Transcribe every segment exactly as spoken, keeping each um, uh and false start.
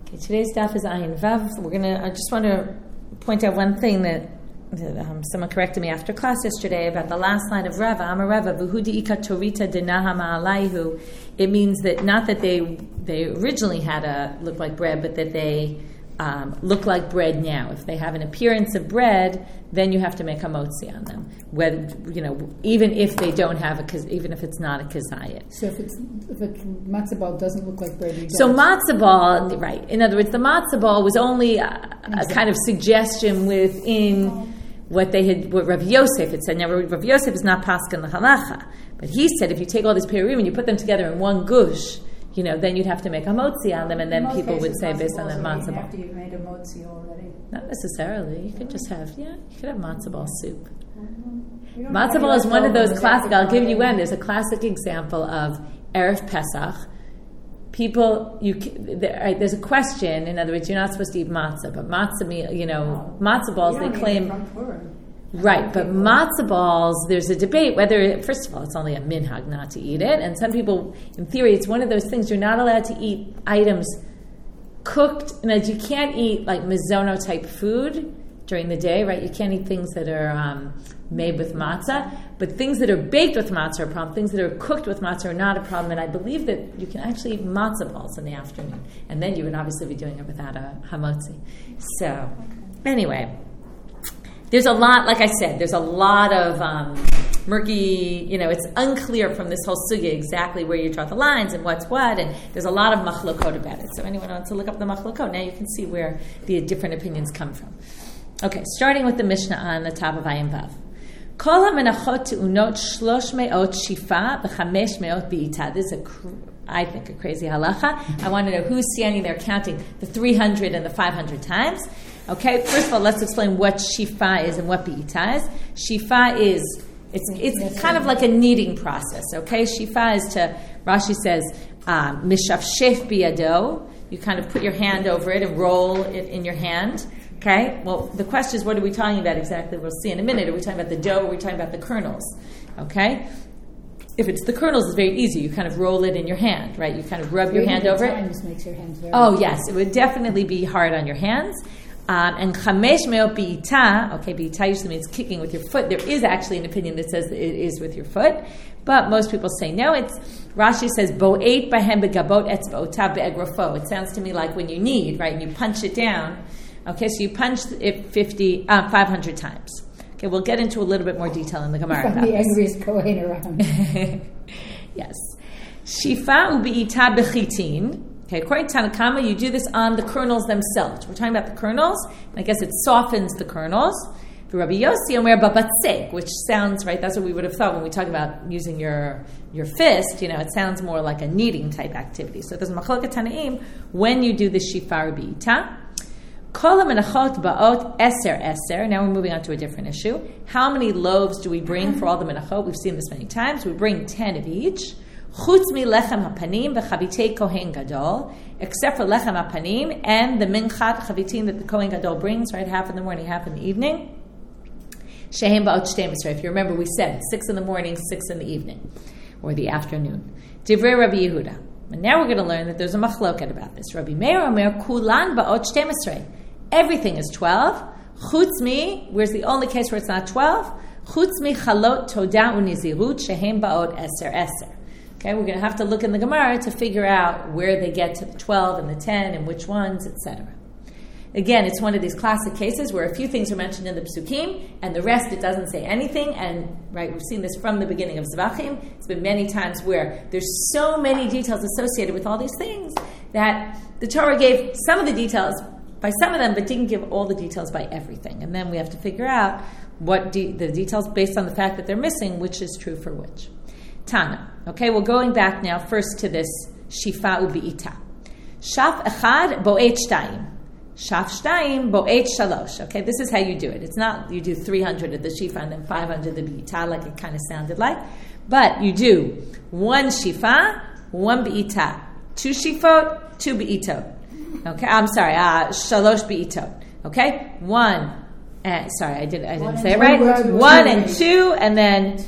Okay, today's daf is Ayin Vav. We're gonna. I just want to point out one thing that, that um, someone corrected me after class yesterday about the last line of Rava. Amar Rava, v'hudi ika torita denaha ma'alayhu. It means that not that they they originally had a look like bread, but that they um, look like bread now. If they have an appearance of bread, then you have to make a motzi on them. Whether you know, even if they don't have a, even if it's not a kazayit. So if it's if a matzah ball doesn't look like bread, you don't. So matzah ball, right? In other words, the matzah ball was only a, a kind of suggestion within what they had, what Rav Yosef had said. Now, Rav Yosef is not paskin the halacha, but he said if you take all these perim and you put them together in one gush, you know, then you'd have to make a motzi on them, and then people would say based on that matzah ball. After you've made a motzi already. Not necessarily. You could just have, yeah, you could have matzah ball soup. Mm-hmm. Matzah ball is one of those classic, I'll give you one, there's a classic example of Erev Pesach. People, you there, right, there's a question, in other words, you're not supposed to eat matzah, but matzah meal, you know, oh. matzah balls, they claim... Right, but matzah balls, there's a debate whether, first of all, it's only a minhag not to eat it, and some people, in theory, it's one of those things, you're not allowed to eat items cooked, and you can't eat like mizono type food during the day, right? You can't eat things that are um, made with matzah, but things that are baked with matzah are a problem. Things that are cooked with matzah are not a problem, and I believe that you can actually eat matzah balls in the afternoon, and then you would obviously be doing it without a hamotzi. So, anyway, there's a lot, like I said, there's a lot of um, murky, you know, it's unclear from this whole sugya exactly where you draw the lines and what's what, and there's a lot of machlokot about it. So anyone wants to look up the machlokot, now you can see where the different opinions come from. Okay, starting with the Mishnah on the top of Ayin Vav. Kol ha-menachot te'unot shlosh me'ot shifa v'chamesh me'ot bi'ita. This is, a, I think, a crazy halacha. I want to know who's standing there counting the three hundred and the five hundred times. Okay, first of all, let's explain what shifa is and what bi'ita is. Shifa is, it's it's kind of like a kneading process, okay? Shifa is to, Rashi says, mishafshef biyado. You kind of put your hand over it and roll it in your hand. Okay, well, the question is, what are we talking about exactly? We'll see in a minute. Are we talking about the dough or are we talking about the kernels? Okay? If it's the kernels, it's very easy. You kind of roll it in your hand, right? You kind of rub your hand over it. Makes your hands very oh, yes. It would definitely be hard on your hands. Um, and chamesh me'ot bi'ita, okay, bi'ita usually means kicking with your foot. There is actually an opinion that says that it is with your foot, but most people say no. It's Rashi says bo'et bahem begabot etzba'otav be'egrafo. It sounds to me like when you knead, right, and you punch it down. Okay, so you punch it fifty, uh, five hundred times. Okay, we'll get into a little bit more detail in the Gemara. From the angriest Kohen around. Yes. Shifa u'bi'ita bechitin. Okay, according to Tanakama, you do this on the kernels themselves. We're talking about the kernels, and I guess it softens the kernels. For Rabbi Yossi, Omer babatzek, which sounds, right, that's what we would have thought when we talk about using your your fist, you know, it sounds more like a kneading type activity. So there's machloket tanaim when you do the shifa u'bi'ita. Kol ha-menachot ba'ot eser eser. Now we're moving on to a different issue. How many loaves do we bring for all the menachot? We've seen this many times. We bring ten of each. Chutz mi lechem hapanim v'chavitei kohen gadol, except for lechem hapanim and the minchat chavitim that the kohen gadol brings, right, half in the morning, half in the evening. Shehem ba'ot shtei esrei. If you remember, we said six in the morning, six in the evening, or the afternoon. Divrei Rabbi Yehuda. And now we're going to learn that there's a machloket about this. Rabbi Meir Omer kulan ba'ot shtei esrei. Everything is twelve. Chutz mi, where's the only case where it's not twelve? Chutz mi chalot toda unizirut shehem ba'ot eser eser. Okay, we're going to have to look in the Gemara to figure out where they get to the twelve and the ten and which ones, et cetera. Again, it's one of these classic cases where a few things are mentioned in the Psukim and the rest it doesn't say anything. And right, we've seen this from the beginning of Zvachim. It's been many times where there's so many details associated with all these things that the Torah gave some of the details by some of them, but didn't give all the details by everything. And then we have to figure out what de- the details based on the fact that they're missing, which is true for which. Tana. Okay, well, going back now first to this shifa u'bi'ita. Shaf echad bo'et shtayim. Shaf shtayim bo'et shalosh. Okay, this is how you do it. It's not you do three hundred of the shifa and then five hundred of the bi'ita like it kind of sounded like. But you do one shifa, one bi'ita. Two shifot, two bi'itot. Okay, I'm sorry, uh, shalosh bi'itot. Okay, one, and, sorry, I, did, I didn't say it right. One and two, and then two and three.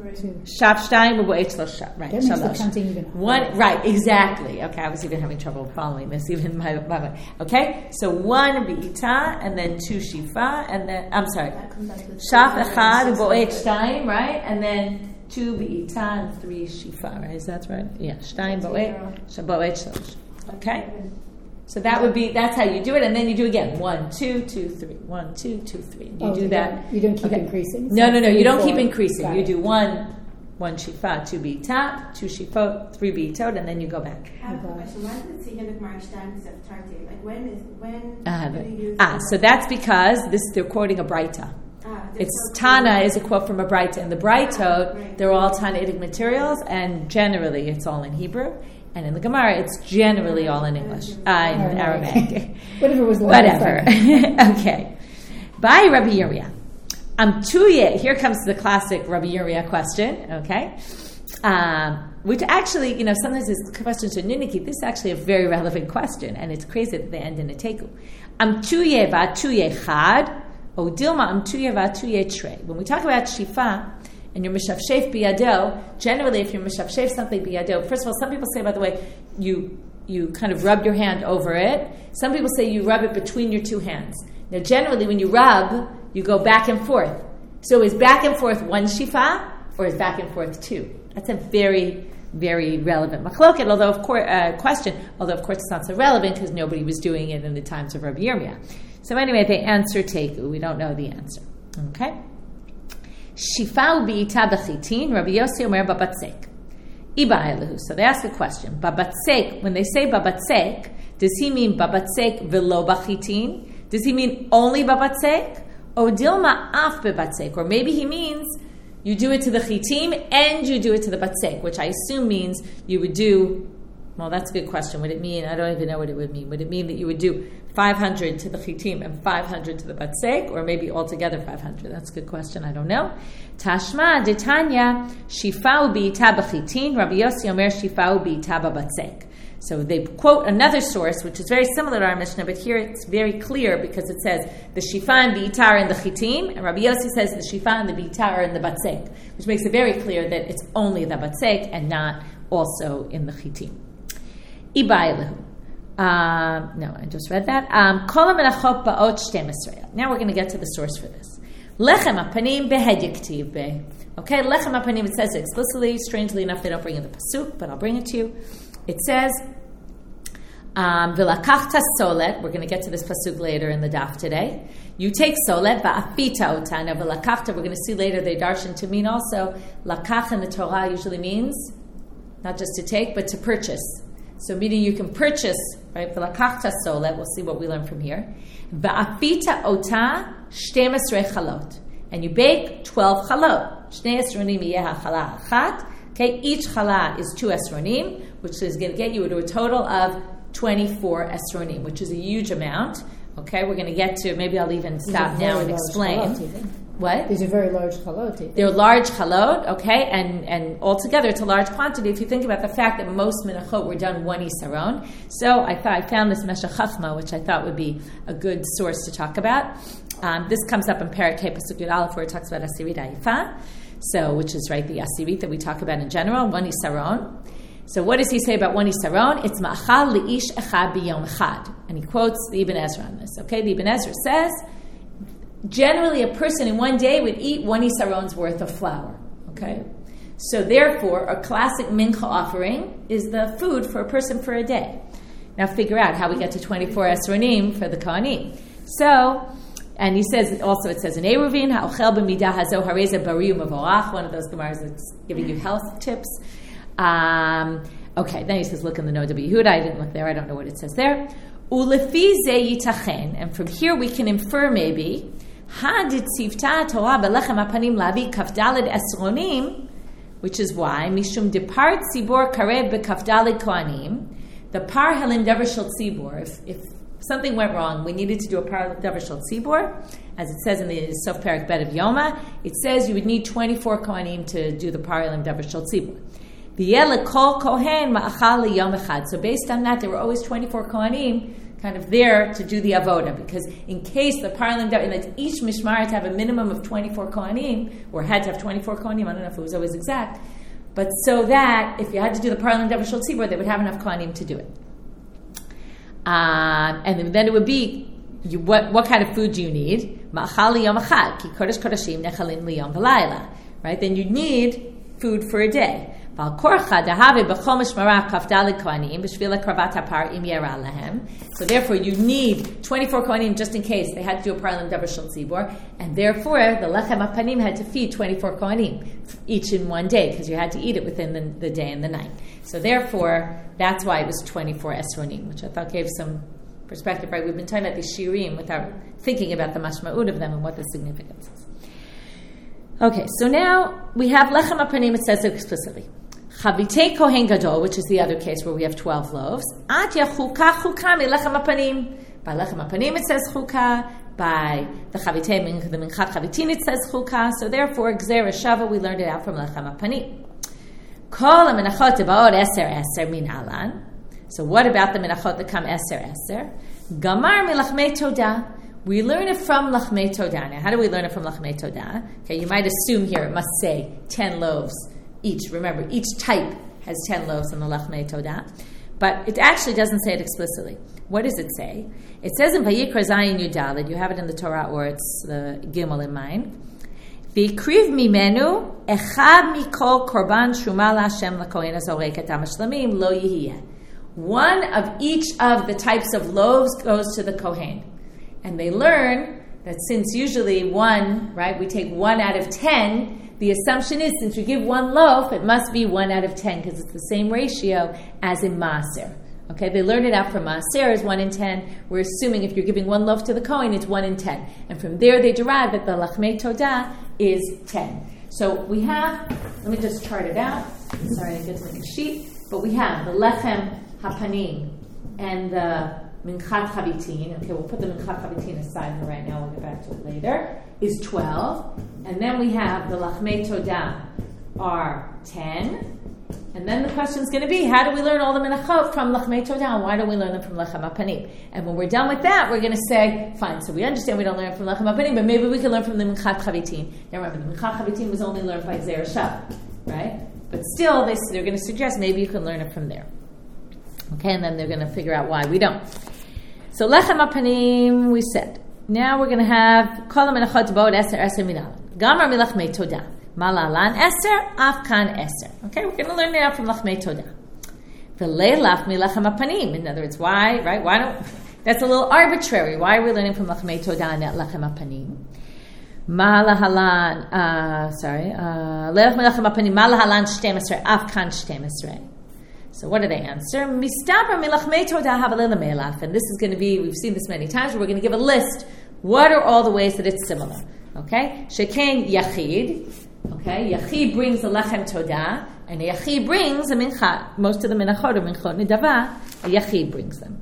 Two. Shaf shtayim u'bo'et shlosha. Right. That makes the Shalosh. counting even harder. One. Right. Exactly. Okay. I was even having trouble following this. Even my, my, my okay. So one be'ita, and then two shifa, and then I'm sorry. Shaf echad u'bo'et shtayim. Right. And then two be'ita and three shifa. Right. Is that right? Yeah. Shtayim bo'et shabo'et shlosh. Okay. So that would be, that's how you do it, and then you do again. One, two, two, three. One, two, two, three. You Oh, do you that. don't- you don't keep increasing? No, So no, no. three, You don't four. keep increasing. Got You it. do one, one shifa, two beitah, two shifot, three beitot, and then you go back. I have a question. Why does it say here the Gemara Shtaim Ksef Tarti? Like when is when Ah, do you use ah, the- so that's because this they're quoting a Braita. Ah, there's It's no- Tana is a quote from a Braita, and the Braitot Right. they're all Tanaitic materials, and generally it's all in Hebrew, and in the Gemara it's generally all in English, uh, in All right. Aramaic. Whatever was the Whatever. Okay. By Rabbi Uriah. Um, tuye, here comes the classic Rabbi Uriah question, okay? Um, which actually, you know, sometimes this question to Niniki, this is actually a very relevant question, and it's crazy that they end in a teku. Am tuye va tuye chad, o dilma am tuye va tuye tre. When we talk about shifa, and you're mishafshef biyado, generally if you're mishafshef something biyado, first of all, some people say, by the way, you you kind of rub your hand over it. Some people say you rub it between your two hands. Now, generally, when you rub, you go back and forth. So is back and forth one shifa, or is back and forth two? That's a very, very relevant machloket, although of course, uh, question, although of course it's not so relevant because nobody was doing it in the times of Rabbi Yirmiyah. So anyway, they answer teku. We don't know the answer. Okay? Shifa u'bi'ita b'chitin, Rabbi Yossi omer babatzek. Iba elahu. So they ask a question. Babatzek, when they say babatzek, does he mean babatzek v'lo b'chitin? Does he mean only babatzek? O dilma af bebatzek? Or maybe he means you do it to the chitim and you do it to the batzek, which I assume means you would do, well, that's a good question. Would it mean, I don't even know what it would mean. Would it mean that you would do five hundred to the chitim and five hundred to the batzek, or maybe altogether five hundred? That's a good question. I don't know. Tashma detanya shifau bi'ita b'chitin, Rabbi Yossi omer shifau bi'ita b'batzek. So they quote another source, which is very similar to our Mishnah, but here it's very clear because it says the shifa and the itar and the chitim, and Rabbi Yossi says the shifa and the bitar are in the batzek, which makes it very clear that it's only the batzek and not also in the chitim. Ibailahu. Um, no, I just read that. Um, now we're going to get to the source for this. Lechem apanim behediktiv be. Okay, lechem apanim, it says it explicitly. Strangely enough, they don't bring in the pasuk, but I'll bring it to you. It says, um, "V'lakachta solet." We're going to get to this pasuk later in the daf today. You take solet va'afita otana v'lakachta. We're going to see later they darshan to mean also lakach in the Torah usually means not just to take but to purchase. So meaning you can purchase, right? V'lakachta solet. We'll see what we learn from here. Va'afita ota shtem esrei chalot, and you bake twelve chalot. Shnei esronim yeh chala achat. Okay, each chala is two esronim, which is going to get you to a total of twenty-four esronim, which is a huge amount. Okay, we're going to get to, maybe I'll even stop now and explain. What? These are very large chalot. They're large chalot, okay, and, and altogether it's a large quantity if you think about the fact that most menachot were done one isaron. So I thought I found this Meshech Chachma, which I thought would be a good source to talk about. Um, this comes up in Perek He Pasuk Yud Aleph, where it talks about Asirit Haifa. So, which is right, the Asirit that we talk about in general, one isaron. So, what does he say about one isaron? It's ma'achal li'ish echad b'yom echad, and he quotes the Ibn Ezra on this. Okay, the Ibn Ezra says, generally, a person in one day would eat one isaron's worth of flour. Okay, so therefore, a classic mincha offering is the food for a person for a day. Now, figure out how we get to twenty-four esronim for the kohanim. So. And he says, also it says in Eruvin, ha'ochel b'midah hazo hareza bariu mavorach, one of those Gemaras that's giving you health tips. Um, okay, then he says, look in the Noda B'Yehuda. I didn't look there. I don't know what it says there. Ulefi ze yitachen. And from here we can infer maybe, hadit tzivta Torah belechem apanim lavi kafdalid esronim, which is why, mishum depart tzibor karev bekafdalid kohanim, the par helim davar shel tzibor, if, if something went wrong, we needed to do a par davar shel tzibor, as it says in the Sof Perek Bet of Yoma, it says you would need twenty-four kohanim to do the par helim davar shel tzibor. V'yeh lekol kohen ma'achal liyom echad. So based on that, there were always twenty-four kohanim kind of there to do the avoda, because in case the parling, like each mishmar had to have a minimum of twenty-four kohanim, or had to have twenty-four kohanim, I don't know if it was always exact, but so that if you had to do the parling davar shel tzibur, they would have enough kohanim to do it. Um, and then it would be, you, what what kind of food do you need? Ma'achal liyom echad, ki kodesh kodeshim nechalin liyom v'layla. Right? Then you need food for a day. So therefore, you need twenty-four kohanim just in case they had to do a parlim davar shel tzibur, and therefore the lechem hapanim had to feed twenty-four kohanim each in one day, because you had to eat it within the, the day and the night. So therefore, that's why it was twenty-four esronim, which I thought gave some perspective. Right? We've been talking about these shirim without thinking about the mashma'ud of them and what the significance is. Okay, so now we have lechem hapanim. It says it explicitly. Chavitei kohen gadol, which is the other case where we have twelve loaves. Atya chuka chuka mi lechem hapanim. By lechem hapanim it says chuka. By the chavitei, the minchat chavitin, it says chuka. So therefore, gzera shava, we learned it out from lechem hapanim. Kol ha-menachot tebaot eser eser min alan. So what about the menachot that come eser eser? Gamar mi lachmei todah. We learn it from lachmei todah. Now, how do we learn it from lachmei todah? Okay, you might assume here it must say ten loaves each. Remember, each type has ten loaves in the lachmei todah, but it actually doesn't say it explicitly. What does it say? It says in Vayikra Zayin Yudalid. You have it in the Torah, or it's the Gimel in mine. V'ikriv mimenu echad mikol korban shuma laHashem lakohen hazorek et hamashlamim lo yihiyeh. One of each of the types of loaves goes to the kohen. And they learn that since usually one, right, we take one out of ten, the assumption is since you give one loaf, it must be one out of ten, because it's the same ratio as in Maaser. Okay, they learned it out from Maaser as one in ten. We're assuming if you're giving one loaf to the Kohen, it's one in ten. And from there they derive that the Lachmei Todah is ten. So we have, let me just chart it out. Sorry, I didn't get to make a sheet. But we have the Lechem Hapanim and the Minchat Chavitin, okay, we'll put the Minchat Chavitin aside for right now, we'll get back to it later, is twelve. And then we have the Lachmei Todah are ten. And then the question is going to be, how do we learn all the Menachot from Lachmei Todah, and why don't we learn them from Lechem HaPanim? And when we're done with that, we're going to say, fine, so we understand we don't learn from Lechem HaPanim, but maybe we can learn from the Minchat Chavitin. Now remember, the Minchat Chavitin was only learned by Zera Shav, right? But still, they, they're going to suggest maybe you can learn it from there. Okay, and then they're going to figure out why we don't. So Lechem HaPanim, we said. Now we're going to have Kol HaMenachot Bo'od Eser Eser Minal. Gamar Milachmei Todah. Malalan Eser, Afkan Eser. Okay, we're going to learn it out from Lachmei Todah. V'leilaf Milechem HaPanim. In other words, why, right? Why don't, that's a little arbitrary. Why are we learning from Lachmei Todah and not Lechem HaPanim? Malahalan, uh, sorry, Leilaf Milechem HaPanim, Malahalan Shtem Esrei, Afkan Shtem Esrei. So what do they answer? Mistaber milachmei todah havalei lemelach. And this is going to be, we've seen this many times, we're going to give a list. What are all the ways that it's similar? Okay? Shekain yachid. Okay? Yachid brings a lechem todah, and a yachid brings a minchat. Most of the minachot are minchot nidava. A yachid brings them.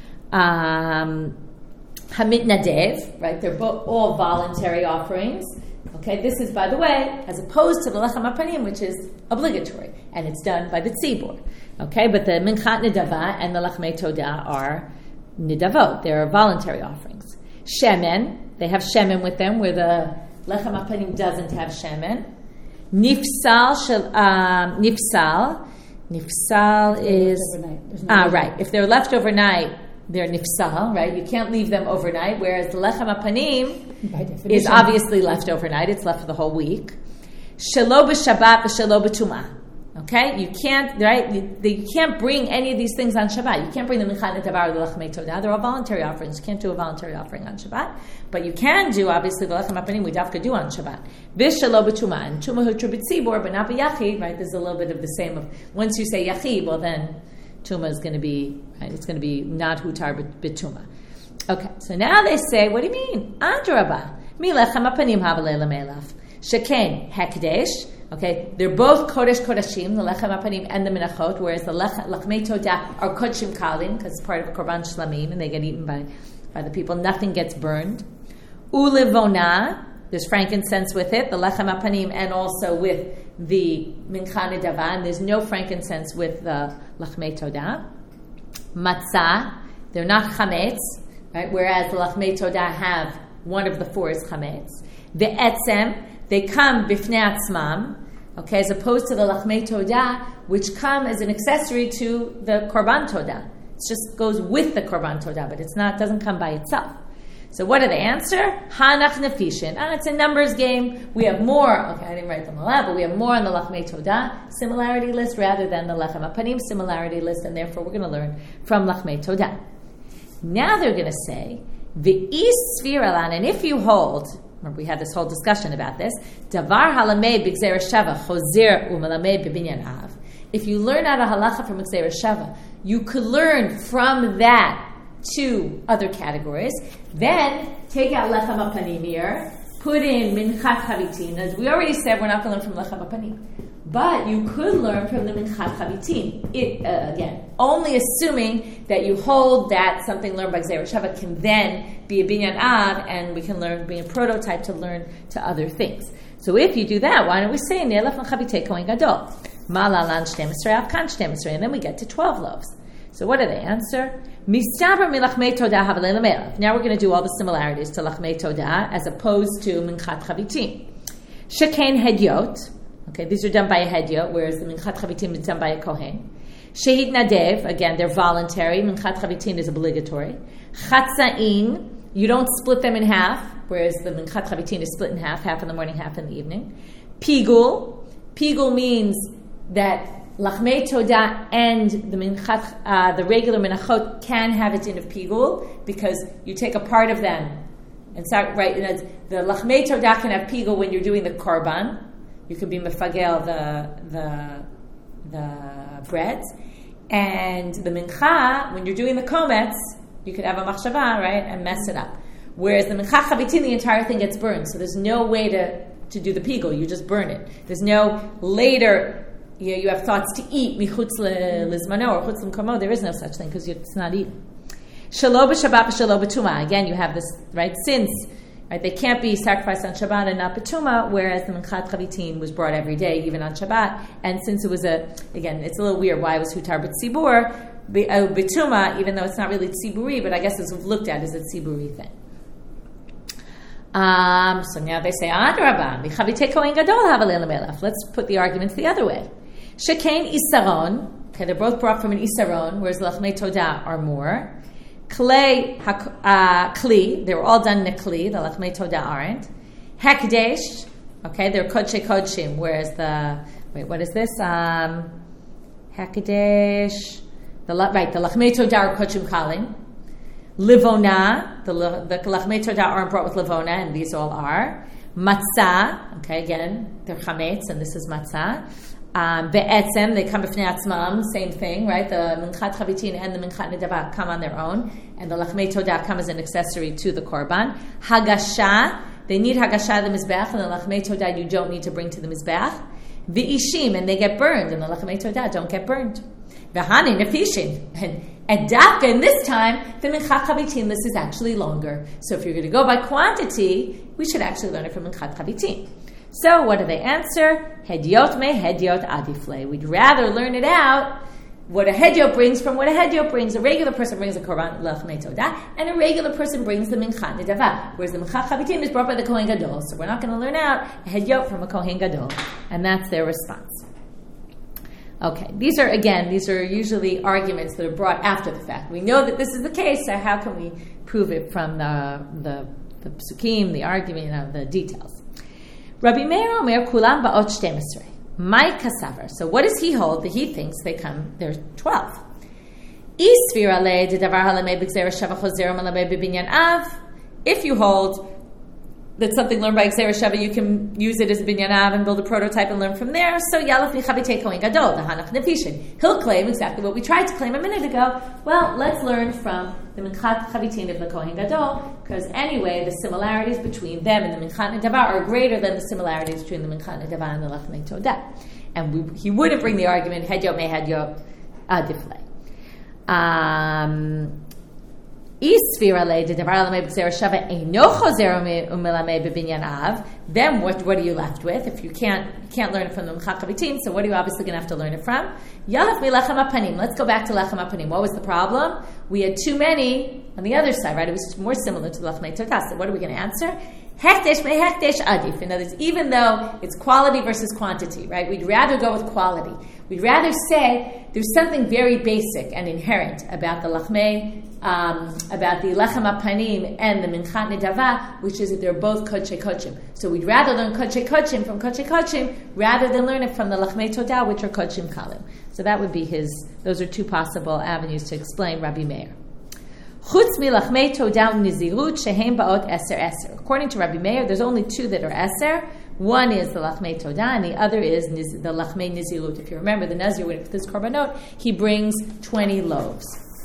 Um, Hamit nadev, right? They're both all voluntary offerings. Okay, this is, by the way, as opposed to the Lechem HaPanim, which is obligatory, and it's done by the tzibur. Okay, but the Minchat Nidava and the Lachmei Todah are Nidavot. They are voluntary offerings. Shemen, they have Shemen with them, where the Lechem HaPanim doesn't have Shemen. Nifsal, shel, um, Nifsal. Nifsal is... No ah, right. If they're left overnight, they're nifsal, right? You can't leave them overnight, whereas the lechem hapanim is obviously left overnight. It's left for the whole week. Shelo b'Shabbat v'shelo b'tumah. Okay? You can't, right? You, you can't bring any of these things on Shabbat. You can't bring the minchat netavar or the lechmei todah. They're all voluntary offerings. You can't do a voluntary offering on Shabbat. But you can do, obviously, the lechem hapanim we dafka do on Shabbat. V'shelo b'tumah. And tumah hutru b'tzibor, but not b'yachid, right? There's a little bit of the same of, once you say yachid, well then, Tuma is going to be, right, it's going to be not hutar bituma. Okay, so now they say, what do you mean? Adrabah. Mi lechem hapanim havalei lemelach. Sheken hekdesh. Okay, they're both kodesh kodashim, the lechem hapanim and the menachot, whereas the lachmei todah are kodshim kalim, because it's part of korban shlamim, and they get eaten by, by the people. Nothing gets burned. Ulevona. There's frankincense with it, the lechem apanim, and also with the mincha nedava. And there's no frankincense with the lachmei todah. Matzah, they're not chametz, right? Whereas the lachmei todah have one of the four is chametz. The etzem, they come bifnei atzmam, okay, as opposed to the lachmei todah, which come as an accessory to the korban todah. It just goes with the korban todah, but it's not doesn't come by itself. So what do they answer? Hanach nefishin. Ah, it's a numbers game. We have more. Okay, I didn't write them all out, but we have more on the lachmei todah similarity list rather than the lechem apanim similarity list, and therefore we're going to learn from lachmei todah. Now they're going to say v'is sviralan, and if you hold, remember we had this whole discussion about this. Davar halamei b'gzeira shava chozer u'malamei b'binyan av. If you learn out a halacha from gzeira shava, you could learn from that two other categories. Then take out lechem apanim here, put in minchat chavitin. As we already said, we're not going to learn from lechem apanim, but you could learn from the minchat chavitin. It uh, again, only assuming that you hold that something learned by gzeira shava can then be a binyan av, and we can learn be a prototype to learn to other things. So if you do that, why don't we say ne'elef chavitei kohen gadol malalan shtem esrei avkan shtem esrei, and then we get to twelve loaves. So what do they answer? Mistaber milachmei todah havalei lamelav. Now we're going to do all the similarities to lachmei todah as opposed to minchat chavitim. Shekain hedyot. Okay, these are done by a hedyot, whereas the minchat chavitim is done by a kohen. Shehid nadev. Again, they're voluntary. Minchat chavitim is obligatory. Chatzain. You don't split them in half, whereas the minchat chavitim is split in half, half in the morning, half in the evening. Pigul. Pigul means that lachmei todah and the minchat, uh, the regular menachot can have a din of pigul because you take a part of them and start right. And the lachmei todah can have pigul when you're doing the korban. You could be mefagel the the the breads, and the mincha when you're doing the kometz, you could have a machshava, right, and mess it up. Whereas the mincha chavitin, the entire thing gets burned, so there's no way to to do the pigul. You just burn it. There's no later. You, you have thoughts to eat michutz lizmano or chutz l'mkomo. There is no such thing because it's not eaten. Shelo b'Shabbat v'shelo b'tumah. Again, you have this, right? Since right, they can't be sacrificed on Shabbat and not b'tumah, whereas the minchat chavitin was brought every day, even on Shabbat. And since it was a, again, it's a little weird. Why it was hutar b'tzibur b'tumah, even though it's not really tziburi, but I guess it's looked at as a tziburi thing. Um, so now they say, Adrabah, michavitei kohen gadol havalei lamelach. Let's put the arguments the other way. Shekain isaron. Okay, they're both brought from an isaron, whereas lachmei todah are more. Klei uh, kli. They were all done in a kli. The lachmei todah aren't. Hekdesh. Okay, they're kodshe kodshim, whereas the wait, what is this? Um, Hekdesh. The right, the lachmei todah are kodshim kalim. Livona, the, the lachmei todah aren't brought with livona, and these all are. Matzah, okay, again, they're chametz, and this is matzah. Um, be'etzem, they come b'fnei atzmam, same thing, right? The minchat chavitin and the minchat nedava come on their own, and the lachmei todah come as an accessory to the korban. Hagasha, they need hagasha the mizbeach, and the lachmei todah you don't need to bring to the mizbeach. V'ishim, and they get burned, and the lachmei todah don't get burned. V'hani nefishin, and And dafka, in this time, the minchat chavitin list is actually longer. So if you're going to go by quantity, we should actually learn it from minchat chavitin. So what do they answer? Hedyot me hedyot adifle. We'd rather learn it out, what a hedyot brings from what a hedyot brings. A regular person brings a korban lachmei todah, and a regular person brings the minchat nedava. Whereas the minchat chavitin is brought by the kohen gadol. So we're not going to learn out a hedyot from a kohen gadol. And that's their response. Okay, these are, again, these are usually arguments that are brought after the fact. We know that this is the case, so how can we prove it from the the, the psukim, the argument, you know, the details? Rabbi Meir Omer kulam ba'ot shtem esrei. My kasaver. So what does he hold that he thinks they come, there's twelve. Isvira le de davar halamei b'gzeira shava chozer malamei b'binyan av. If you hold that something learned by Gzeira Shava, you can use it as a binyan av and build a prototype and learn from there. So Yalaf Nichavitei Kohen Gadol, the Hanach Nefishin. He'll claim exactly what we tried to claim a minute ago. Well, let's learn from the Minchat Chavitin of the Kohen Gadol, because anyway, the similarities between them and the Minchat Nedava are greater than the similarities between the Minchat Nedava and the Lachmei Todah. And we, he wouldn't bring the argument, Hedyot me Hedyot Adiflei. Um... Then what, what are you left with? If you can't you can't learn it from the Mechak Habitin, so what are you obviously going to have to learn it from? Yalaf mi lechem apanim. Let's go back to lechem apanim. What was the problem? We had too many on the other side, right? It was more similar to lechmei todah. So what are we going to answer? Hekdesh me hekdesh adif. In other words, even though it's quality versus quantity, right? We'd rather go with quality. We'd rather say there's something very basic and inherent about the lachmei, um, about the lechem apanim and the minchat nedava, which is that they're both kodshe kodshim. So we'd rather learn kodshe kodshim from kodshe kodshim rather than learn it from the lachmei todah, which are kodshim kalim. So that would be his. Those are two possible avenues to explain Rabbi Meir. Chutz milachmei todah nizirut shehem baot eser eser. According to Rabbi Meir, there's only two that are eser. One is the lachmei todah, and the other is niz, the lachmei nizirut. If you remember, the nazir with this korbanot, he brings twenty loaves.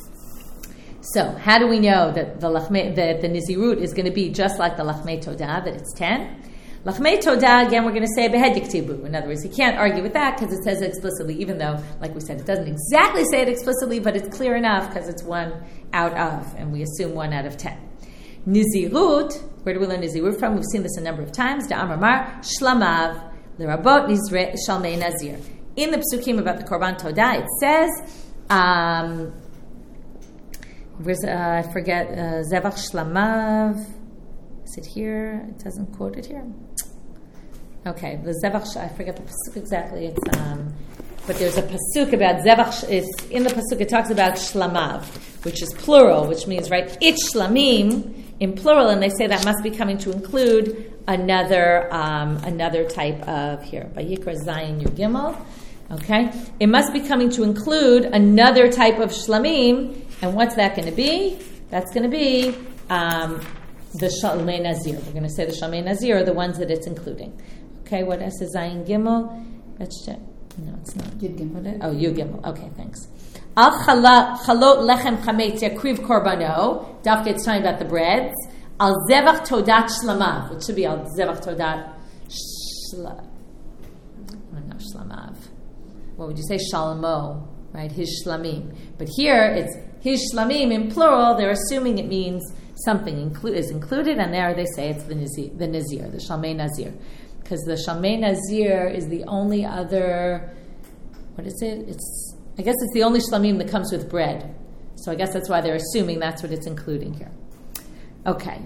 So, how do we know that the lachmei, that the nizirut is going to be just like the lachmei todah, that it's ten? Lachmei todah, again, we're going to say behed yiktibu. In other words, you can't argue with that because it says it explicitly, even though, like we said, it doesn't exactly say it explicitly, but it's clear enough because it's one out of, and we assume one out of ten. Nizirut, where do we learn nizirut from? We've seen this a number of times. Da'amar mar, shlamav, l'rabot nizre shalmei nazir. In the psukim about the korban todah, it says, um, where's, uh, I forget, uh, zevach shlamav. Is it here? It doesn't quote it here. Okay, the zevach, I forget the pasuk exactly. It's um, but there's a pasuk about zevach. It's in the pasuk. It talks about shlamav, which is plural, which means right. It's shlamim in plural, and they say that must be coming to include another um, another type of here. Vayikra Zayin Yud Gimel. Okay, it must be coming to include another type of shlamim, and what's that going to be? That's going to be um, the Shalmei Nazir. We're going to say the Shalmei Nazir are the ones that it's including. Okay, what else is Zayin Gimel? Let's check. No, it's not. Yud Gimel. Oh, Yud Gimel. Okay, thanks. Al chalot lechem chametz yakriv korbano. Dafka, it's talking about the breads. Al zevach todat shlamav, which should be al zevach todat shla. I'm not shlamav. What would you say? Shalmo, right? His shlamim. But here it's his shlamim in plural. They're assuming it means something inclu- is included, and there they say it's the nazir, the nazir, the shalmei nazir, because the shalmei nazir is the only other. What is it? It's I guess it's the only shlamim that comes with bread. So I guess that's why they're assuming that's what it's including here. Okay.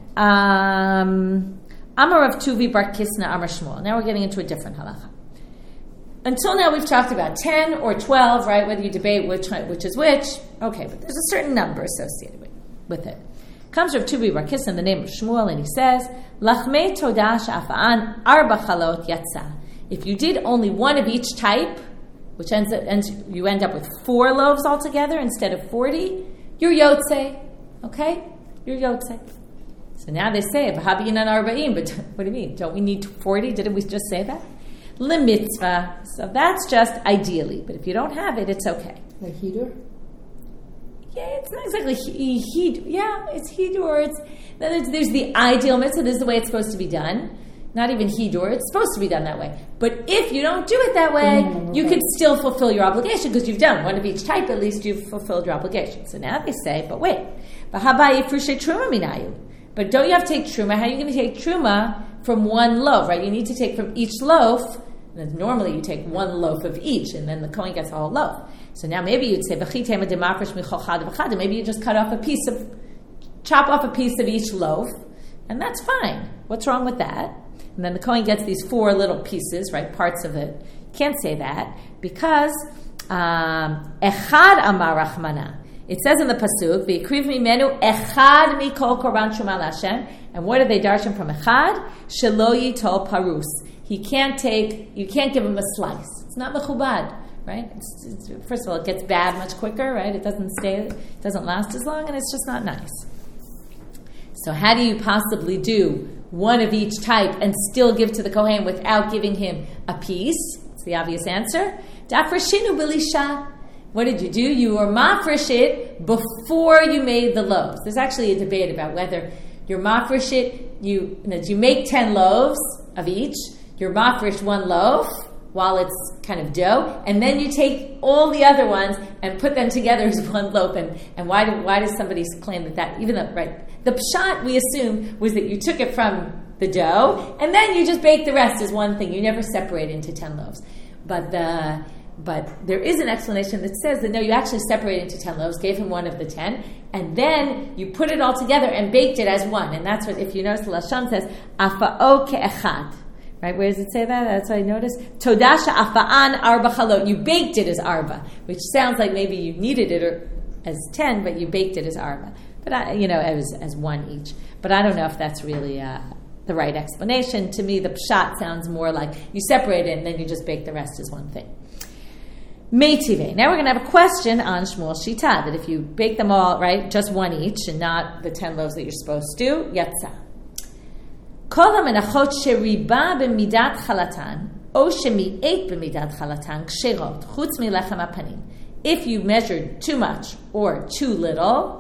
Um, Amar of Tuvi bar Kisna Amar Shmuel. Now we're getting into a different halacha. Until now we've talked about ten or twelve, right? Whether you debate which which is which. Okay, but there's a certain number associated with, with it. Comes Rav Tuvi bar Kisna in the name of Shmuel, and he says, Lachmei todah sha'afa'an arba chalot yatsa. If you did only one of each type, which ends up, ends, you end up with four loaves altogether instead of forty, you're yotze. Okay? You're yotze. So now they say, V'habiyinan arba'im, but what do you mean? Don't we need forty? Didn't we just say that? L'mitzvah. So that's just ideally. But if you don't have it, it's okay. Like hidur? Yeah, it's not exactly he, he, yeah, it's hidur. It's, there's, there's the ideal mitzvah. This is the way it's supposed to be done. Not even hidur. It's supposed to be done that way. But if you don't do it that way, mm, okay. you could still fulfill your obligation because you've done one of each type. At least you've fulfilled your obligation. So now they say, but wait, but don't you have to take truma? How are you going to take truma from one loaf, right? You need to take from each loaf. And normally you take one loaf of each, and then the Kohen gets a whole loaf. So now maybe you'd say, maybe you just cut off a piece of, chop off a piece of each loaf, and that's fine. What's wrong with that? And then the Kohen gets these four little pieces, right, parts of it. You can't say that because um, echad amar rachmana. It says in the pasuk, "V'ikriv mimenu echad mikol korban truma l'Hashem." And what are they darshan from echad? Shelo yitol parus. He can't take. You can't give him a slice. It's not mechubad, right? It's, it's, first of all, it gets bad much quicker, right? It doesn't stay. It doesn't last as long, and it's just not nice. So how do you possibly do one of each type and still give to the Kohen without giving him a piece? It's the obvious answer. Dafreshinu b'lisha. What did you do? You were mafresh it before you made the loaves. There's actually a debate about whether you're mafresh it, you, you make ten loaves of each, you're mafresh one loaf, while it's kind of dough, and then you take all the other ones and put them together as one loaf. And, and why do, why does somebody claim that that, even though, right, the pshat, we assume, was that you took it from the dough, and then you just bake the rest as one thing. You never separate into ten loaves. But the but there is an explanation that says that no, you actually separated into ten loaves, gave him one of the ten, and then you put it all together and baked it as one. And that's what, if you notice, the Lashon says, afa'o ke'echad. Right, where does it say that? That's what I noticed. Todasha afa'an arba chalot. You baked it as arba, which sounds like maybe you needed it or, as ten, but you baked it as arba. But I, you know, as as one each. But I don't know if that's really uh, the right explanation. To me, the pshat sounds more like you separate it and then you just bake the rest as one thing. Meitive. Now we're going to have a question on Shmuel Shita, that if you bake them all, right, just one each and not the ten loaves that you're supposed to, yatsa. Kol hamenachot sheriba b'midat chalatan o shemi'et b'midat chalatan ksherot chutz milechem hapanim. If you measured too much or too little,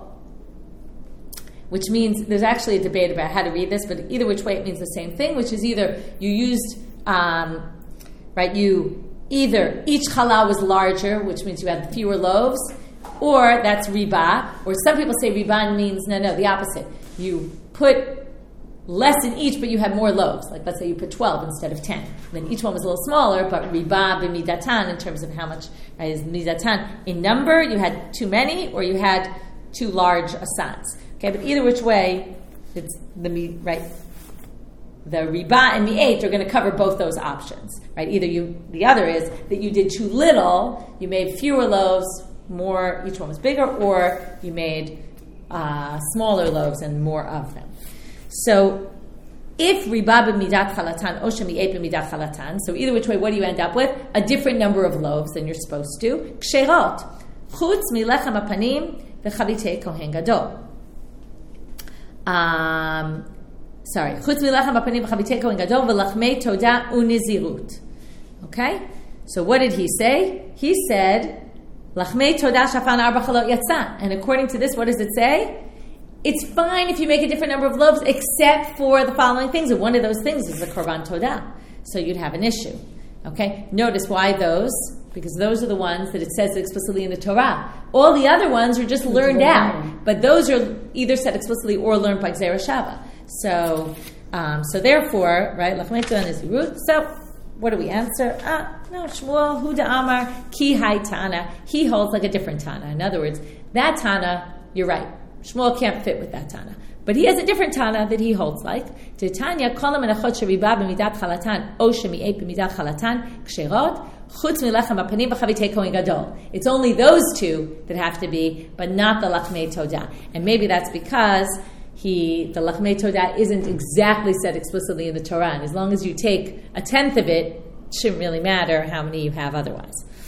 which means there's actually a debate about how to read this, but either which way it means the same thing, which is either you used, um, right, you either each challah was larger, which means you had fewer loaves, or that's riba, or some people say riba means, no, no, the opposite. You put less in each, but you had more loaves. Like, let's say you put twelve instead of ten. And then each one was a little smaller, but riba b'midatan, in terms of how much, right, is midatan. In number, you had too many, or you had too large asans. Okay, but either which way, it's the, right, the riba and mi'et are going to cover both those options, right? Either you, the other is that you did too little, you made fewer loaves, more, each one was bigger, or you made uh, smaller loaves and more of them. So, if riba b'midat chalatan o shemi'et b'midat chalatan, so either which way, what do you end up with? A different number of loaves than you're supposed to. Ksherot, chutz milechem hapanim v'chavitei kohen gadol. Um, sorry, chutz milechem hapanim v'chavitei kohen gadol v'lachmei toda u'nizirut. Okay, so what did he say? He said, lachmei toda shafan arba chalot yatsa. And according to this, what does it say? It's fine if you make a different number of loaves, except for the following things. And one of those things is the korban todah. So you'd have an issue. Okay? Notice why those? Because those are the ones that it says explicitly in the Torah. All the other ones are just learned out. But those are either said explicitly or learned by Gzera Shava. So, um, so therefore, right, Lachmei Todah is root. So, what do we answer? Ah, no, Shmuel, Huda Amar, Ki Hai Tana. He holds like a different Tana. In other words, that Tana, you're right. Shmuel can't fit with that Tana. But he has a different Tana that he holds like. Titania, kolam menachot sheriba b'midat chalatan, o shemi'et b'midat chalatan, ksherot, chutz milechem hapanim v'chavitei kohen gadol. It's only those two that have to be, but not the lachmei todah. And maybe that's because he, the lachmei todah isn't exactly said explicitly in the Torah. And as long as you take a tenth of it, it shouldn't really matter how many you have otherwise.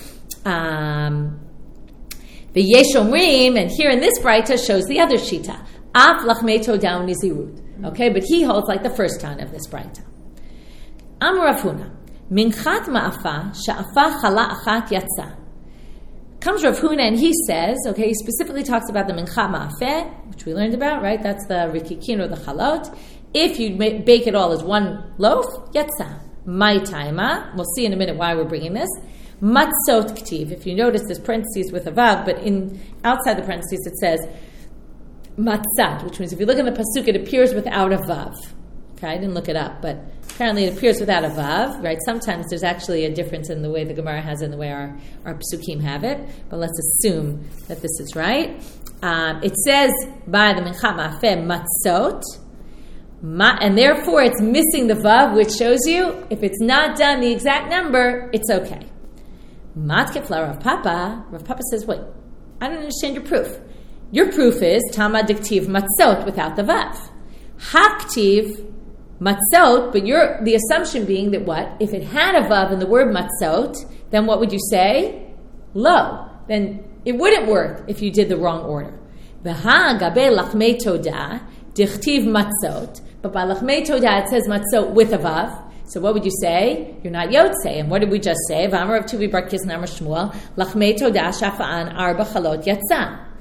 Um... The Yeshomrim, and here in this Braita shows the other Shita. Af lachmei todah nizirut. Okay, but he holds like the first Tana of this Braita. Amar Rav Huna, minchat ma'afa sha'afa chala achat yatsa. Comes Rav Huna and he says, okay, he specifically talks about the minchat ma'afeh, which we learned about, right? That's the rikikin or the chalot. If you bake it all as one loaf, yatsa. My taima. We'll see in a minute why we're bringing this. Matzot ktiv. If you notice, there's parentheses with a vav, but in outside the parentheses it says matzat, which means if you look in the pasuk, it appears without a vav. Okay, I didn't look it up, but apparently it appears without a vav. Right? Sometimes there's actually a difference in the way the Gemara has it and the way our, our pasukim have it. But let's assume that this is right. Um, it says by the minchat ma'afeh matzot. Ma, and therefore it's missing the vav, which shows you if it's not done the exact number, it's okay. Matkefla Rav Papa, Rav Papa says, wait, I don't understand your proof. Your proof is Tama diktiv matzot without the vav. Haktiv matzot, but you're, the assumption being that what? If it had a vav in the word matzot, then what would you say? Lo. Then it wouldn't work if you did the wrong order. V'ha gabe lachmei todah dichtiv matzot, but by lachmei todah it says matzot with a vav. So what would you say? You're not Yotze. And what did we just say? V'amar Rav Tuvi bar Kisna Amar Shmuel, lachmei todah shafa'an arba chalot yatsa.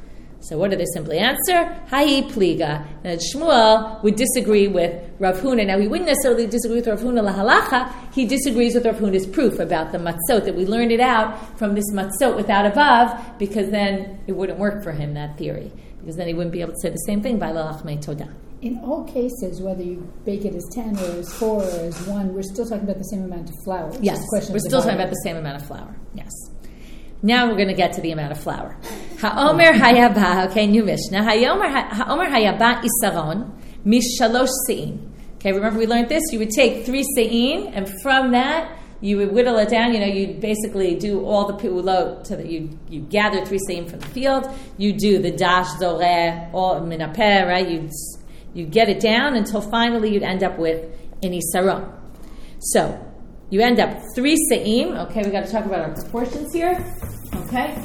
So what do they simply answer? Hayi pliga. And Shmuel would disagree with Rav Huna. Now he wouldn't necessarily disagree with Rav Huna lahalacha. He disagrees with Rav Huna's proof about the matzot, that we learned it out from this matzot without a vav, because then it wouldn't work for him, that theory. Because then he wouldn't be able to say the same thing by lalachmei todah. In all cases, whether you bake it as ten or as four or as one, we're still talking about the same amount of flour. It's Yes, just a question we're of still talking dividing. about the same amount of flour. Yes. Now we're going to get to the amount of flour. Ha'omer hayaba, okay, new Mishnah. Ha'omer ha'omer hayaba isaron mishalosh se'in. Okay, remember we learned this? You would take three se'in, and from that, you would whittle it down. You know, you'd basically do all the pi'ulot, so that you you gather three se'in from the field. You do the dash zoreh, all minapeh, right? You'd, you'd get it down until finally you'd end up with an isaron. So, you end up three se'im. Okay, we got to talk about our proportions here. Okay,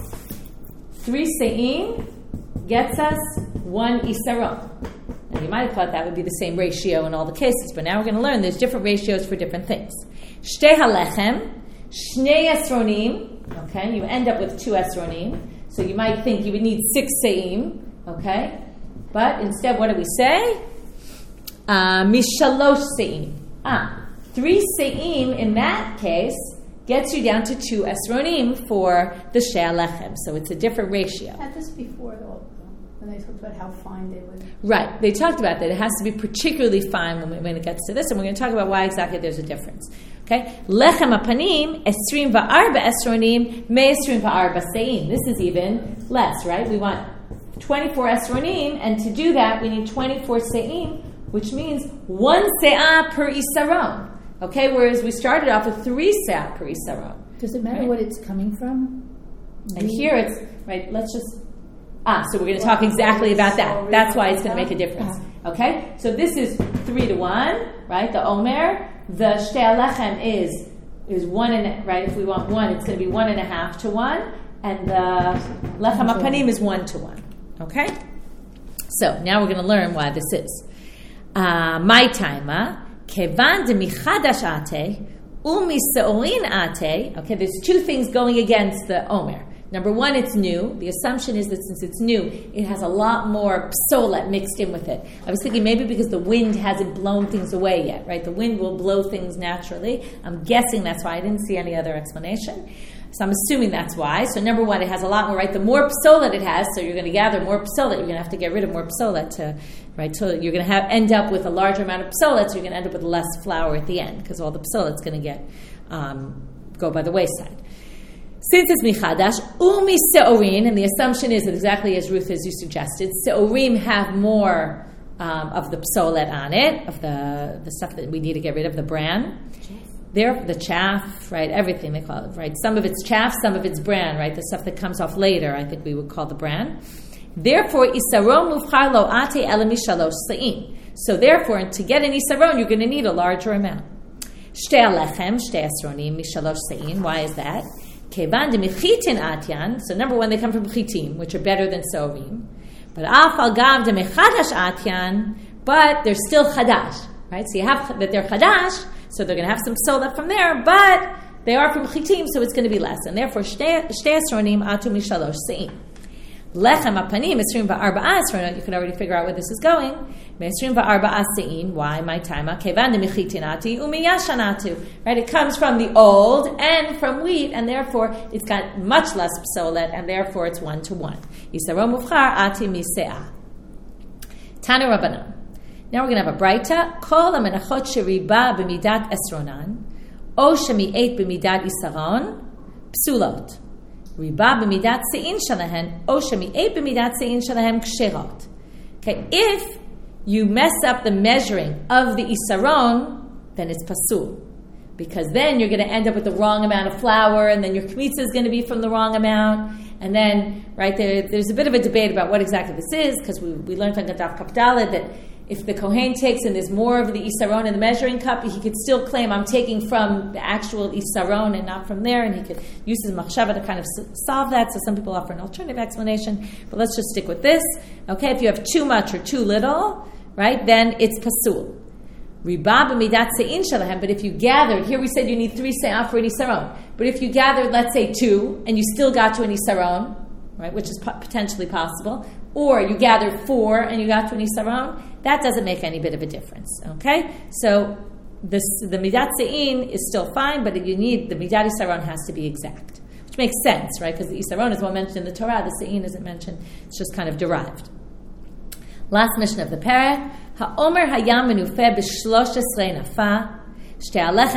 three se'im gets us one isaron. Now you might have thought that would be the same ratio in all the cases, but now we're going to learn there's different ratios for different things. Shtei halechem, shnei esronim. Okay, you end up with two esronim. So you might think you would need six se'im. Okay, but instead, what do we say? Uh, Mishalosh se'im. Ah. Three se'im, in that case, gets you down to two esronim for the shei halechem. So it's a different ratio. Had this before, though, when they talked about how fine they would. Right. They talked about that. It has to be particularly fine when, we, when it gets to this, and we're going to talk about why exactly there's a difference. Okay? Lechem apanim, esrim va'arba esronim, me esrim va'arba se'im. This is even less, right? We want twenty-four esronim, and to do that, we need twenty-four se'im, which means one se'ah per isaron. Okay, whereas we started off with three se'ah per isaron. Does it matter right? what it's coming from? And here it's, right, let's just, ah, so we're going to talk exactly about that. That's why it's going to make a difference. Okay, so this is three to one, right, the omer. The shtei halechem is, is one and, right, if we want one, it's going to be one and a half to one. And the lechem apanim is one to one. Okay? So, now we're going to learn why this is. Uh, my timer. Kevan de michadash ate, umi se'orin ate. Okay, there's two things going against the omer. Number one, it's new. The assumption is that since it's new, it has a lot more psolet mixed in with it. I was thinking maybe because the wind hasn't blown things away yet, right? The wind will blow things naturally. I'm guessing that's why. I didn't see any other explanation. So I'm assuming that's why. So number one, it has a lot more, right? The more psolet it has, so you're going to gather more psolet, you're going to have to get rid of more psolet to, right? So you're going to have end up with a larger amount of psolet, so you're going to end up with less flour at the end, because all the psolet's going to get, um, go by the wayside. Since it's michadash, umi se'orin, and the assumption is that exactly as Ruth, as you suggested, se'orim have more um, of the psolet on it, of the, the stuff that we need to get rid of, the bran. There, the chaff, right, everything they call it, right? Some of it's chaff, some of it's bran, right? The stuff that comes off later, I think we would call the bran. Therefore, isaron muvchar lo ate ela mishalosh se'im. So therefore, to get an isaron, you're going to need a larger amount. Shtei halechem, shtei esronim, mishalosh se'im. Why is that? Kevan de mechitin atyan. So number one, they come from chitim, which are better than sorim. But af al gav de mechadash atyan, but they're still chadash, right? So you have that they're chadash, so they're going to have some soda from there, but they are from chitim, so it's going to be less. And therefore, shtei esronim atu mishalosh se'im. Lechem apanim esrim va'arba'a esronot. You can already figure out where this is going. Esrim va'arba'a se'im. Why? My time. Kevan de mechitinati umiyashanatu. Right? It comes from the old and from wheat, and therefore it's got much less psolet, and therefore it's one to one. Yisaro mufchar ati mise'ah. Tanu Rabbanan. Now we're going to have a braita. Kol hamenachot sheriba b'midat esronan, o shemi'et b'midat isaron, psulot. Riba b'midat se'in shalahen, o shemi'et b'midat se'in shalahen ksherot. Okay, if you mess up the measuring of the isaron, then it's pasul. Because then you're going to end up with the wrong amount of flour, and then your kmitza is going to be from the wrong amount. And then, right, there, there's a bit of a debate about what exactly this is, because we, we learned on Daf Kaf Daled that if the Kohen takes and there's more of the isaron in the measuring cup, he could still claim, I'm taking from the actual isaron and not from there, and he could use his machshava to kind of solve that. So some people offer an alternative explanation, but let's just stick with this. Okay, if you have too much or too little, right, then it's pasul. Riba b'midat se'in shalahem, but if you gathered, here we said you need three se'ah for an isaron, but if you gathered, let's say two, and you still got to an isaron, right, which is po- potentially possible, or you gathered four and you got to an isaron, that doesn't make any bit of a difference, okay? So this, the midat se'in is still fine, but you need, the midat isaron has to be exact, which makes sense, right, because the isaron is one mentioned in the Torah, the se'in isn't mentioned, it's just kind of derived. Last mission of the parak, ha'omer hayam menufeh b'shlosh esrei nafa, this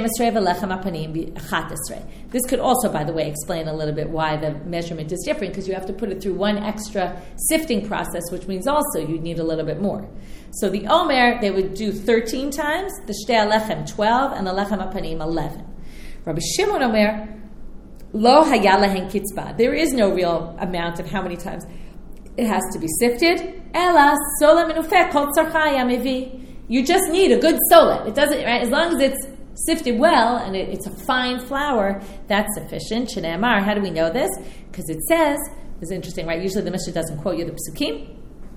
could also, by the way, explain a little bit why the measurement is different, because you have to put it through one extra sifting process, which means also you need a little bit more. So the Omer, they would do thirteen times, the Shtei Alechem twelve, and the Lechem Apanim eleven. Rabbi Shimon Omer, Lo haya lehen kitzba. There is no real amount of how many times it has to be sifted. Ela sola menufeh kol tzarcha yamevi. You just need a good solet. It doesn't, right? As long as it's sifted well and it, it's a fine flour, that's sufficient. Shneimar, how do we know this? Because it says, it's interesting, right? Usually the Mishnah doesn't quote you the psukim.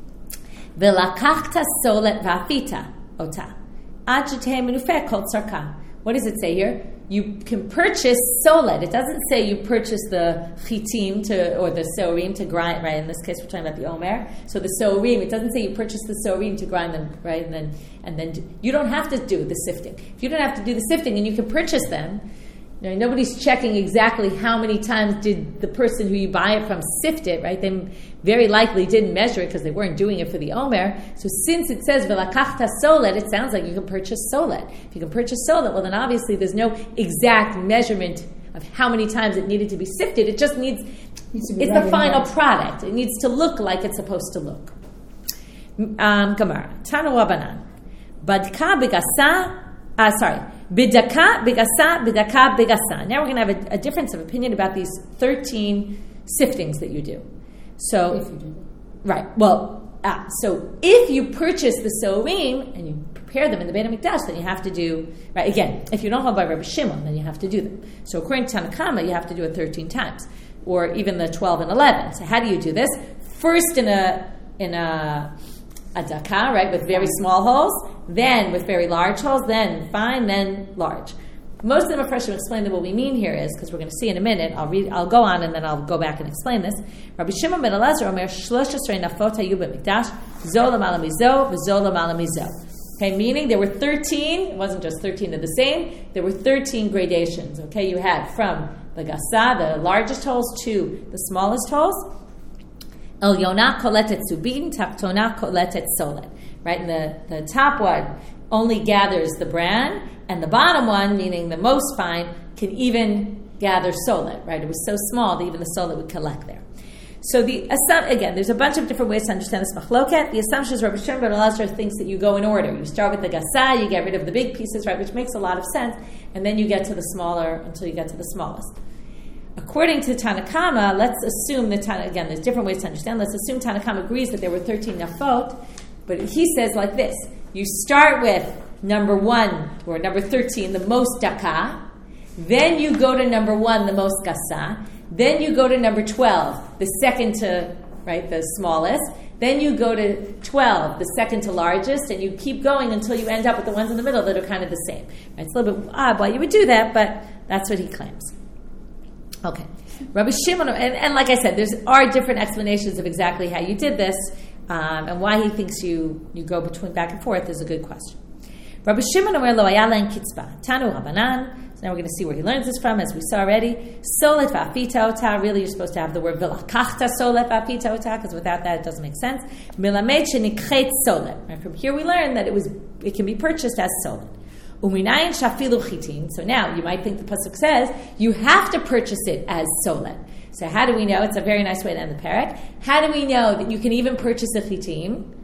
V'lakachta solet v'afita ota ad sheteh menufeh kol tzarka. What does it say here? You can purchase solet. It doesn't say you purchase the chitim to or the sorim to grind. Right? In this case, we're talking about the omer. So the sorim. It doesn't say you purchase the sorim to grind them. Right? And then and then do, you don't have to do the sifting. If you don't have to do the sifting and you can purchase them, you know, nobody's checking exactly how many times did the person who you buy it from sift it. Right? They very likely didn't measure it because they weren't doing it for the omer. So since it says v'lakachta solet, it sounds like you can purchase solet. If you can purchase solet, well then obviously there's no exact measurement of how many times it needed to be sifted. It just needs, needs to be it's the final right. product. It needs to look like it's supposed to look. Um, Gemara. Tanu Rabbanan. Badka b'gasa, uh, sorry. Bidaka b'gasa, bidaka b'gasa. Now we're going to have a, a difference of opinion about these thirteen siftings that you do. So, if you do that. Right. Well, ah, so if you purchase the sorim and you prepare them in the Beit HaMikdash, then you have to do, right, again, if you don't hold by Rabbi Shimon, then you have to do them. So according to Tanakama, you have to do it thirteen times, or even the twelve and eleven. So how do you do this? First in a, in a, a daka, right, with very small holes, then with very large holes, then fine, then large. Most of the Mepharshim explain that what we mean here is, because we're going to see in a minute, I'll read, I'll go on and then I'll go back and explain this. Rabbi Shimon ben Elazar omer shlosh esrei nafot hayu b'mikdash zo l'mala mizo v'zo l'mala mizo. Okay, meaning there were thirteen. It wasn't just thirteen of the same. There were thirteen gradations. Okay, you had from the gasa, the largest holes, to the smallest holes. El yonah koletet subin, tachtona koletet solet. Right, and the the top one only gathers the bran, and the bottom one, meaning the most fine, can even gather solet, right? It was so small that even the solet would collect there. So the again, there's a bunch of different ways to understand this machloket. The assumption is Rabbi Shimon ben Elazar thinks that you go in order. You start with the gasa, you get rid of the big pieces, right, which makes a lot of sense, and then you get to the smaller until you get to the smallest. According to Tanakama, let's assume that, Tana, again, there's different ways to understand. Let's assume Tanakama agrees that there were thirteen nafot, but he says like this. You start with number one, or number thirteen, the most daka. Then you go to number one, the most gasa. Then you go to number twelve, the second to, right, the smallest. Then you go to twelve, the second to largest, and you keep going until you end up with the ones in the middle that are kind of the same. Right? It's a little bit odd why you would do that, but that's what he claims. Okay. Rabbi Shimon, and, and like I said, there are different explanations of exactly how you did this, um, and why he thinks you, you go between back and forth is a good question. Rabbi Shimon omer lo haya len kitzba. Tanu Rabbanan. So now we're going to see where he learns this from, as we saw already. Solet v'afita ota. Really, you're supposed to have the word v'lakachta solet v'afita ota, because without that, it doesn't make sense. Milamed shenikchet solet. And from here, we learn that it was it can be purchased as solet. Uminayin shafilu chitin. So now you might think the pasuk says you have to purchase it as solet. So how do we know? It's a very nice way to end the parak. How do we know that you can even purchase a chitim?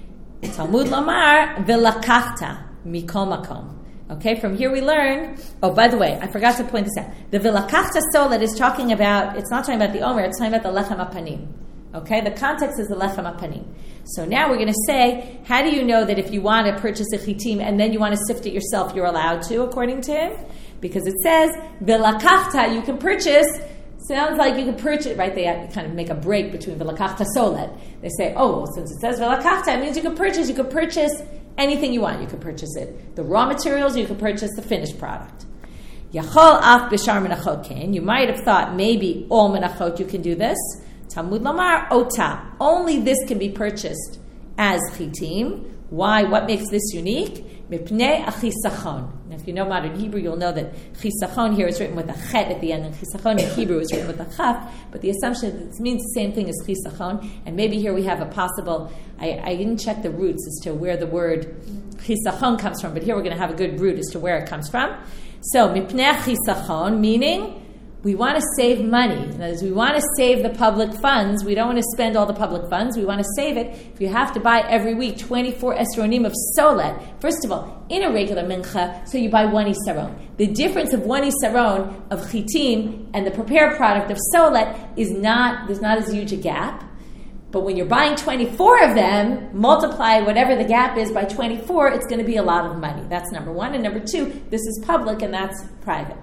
Talmud lomar v'lakachta mikol makom. Okay, from here we learn. Oh, by the way, I forgot to point this out. The v'lakachta solet is talking about. It's not talking about the omer. It's talking about the lechem apanim. Okay, the context is the lechem apanim. So now we're going to say, how do you know that if you want to purchase a chitim and then you want to sift it yourself, you're allowed to, according to him? Because it says, v'lakachta, you can purchase, sounds like you can purchase, right? They kind of make a break between v'lakachta solet. They say, oh, well, since it says v'lakachta, it means you can purchase, you can purchase anything you want. You can purchase it, the raw materials, you can purchase the finished product. Yachol af b'shar menachot kain. You might have thought maybe all menachot you can do this. Talmud Lamar, Ota. Only this can be purchased as chitim. Why? What makes this unique? Mipnei achisachon. If you know modern Hebrew, you'll know that chisachon here is written with a chet at the end, and chisachon in Hebrew is written with a chaf. But the assumption is it means the same thing as chisachon. And maybe here we have a possible. I, I didn't check the roots as to where the word chisachon comes from, but here we're going to have a good root as to where it comes from. So mipnei chisachon, meaning we want to save money. That is, we want to save the public funds. We don't want to spend all the public funds. We want to save it. If you have to buy every week twenty-four esronim of solet, first of all, in a regular mincha, so you buy one isaron. The difference of one isaron of chitim and the prepared product of solet is not, there's not as huge a gap. But when you're buying twenty-four of them, multiply whatever the gap is by twenty-four, it's going to be a lot of money. That's number one. And number two, this is public and that's private.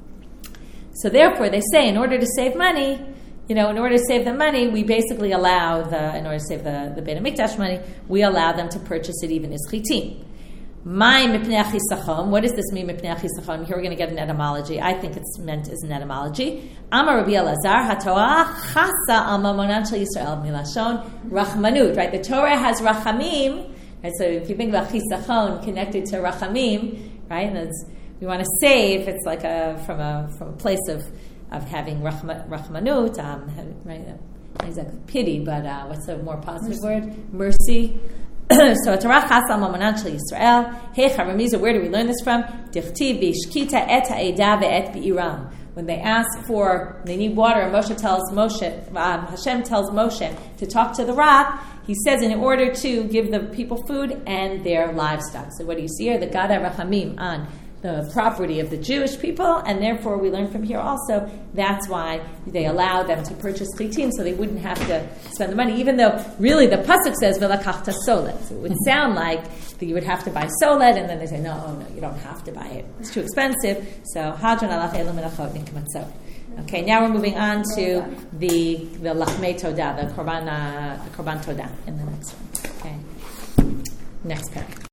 So therefore, they say, in order to save money, you know, in order to save the money, we basically allow the, in order to save the, the Beit HaMikdash money, we allow them to purchase it even as chitim. My mipnei achisachon. What does this mean, mipnei achisachon? Here we're going to get an etymology. I think it's meant as an etymology. Amar Rabbi Elazar, haTorah chasa al mamonan shel Yisrael milashon rachmanut. Right, the Torah has rachamim. Right, so if you think about chisachon connected to rachamim, right, and it's, we want to save. It's like a from a from a place of of having rachma, rachmanut, um, right? Not exactly pity, but uh, what's the more positive Mercy. word? Mercy. So Torah chas al mamonan shel Yisrael. Hey Charamiza, where do we learn this from? Dichtiv v'ishkita et ha'eda ve'et bi'iram. When they ask for, they need water, and Moshe tells Moshe, um, Hashem tells Moshe to talk to the rock. He says in order to give the people food and their livestock. So what do you see here? The Gada Rachamim on the property of the Jewish people, and therefore we learn from here also that's why they allow them to purchase chitim, so they wouldn't have to spend the money, even though really the pasuk says v'lakachta solet. So it would sound like that you would have to buy solet, and then they say no, oh, no, you don't have to buy it. It's too expensive. So hadron alach elam elachot nikmatzot. Okay, now we're moving on to the the lachmei todah, the korban uh, the korban todah in the next one. Okay, next paragraph.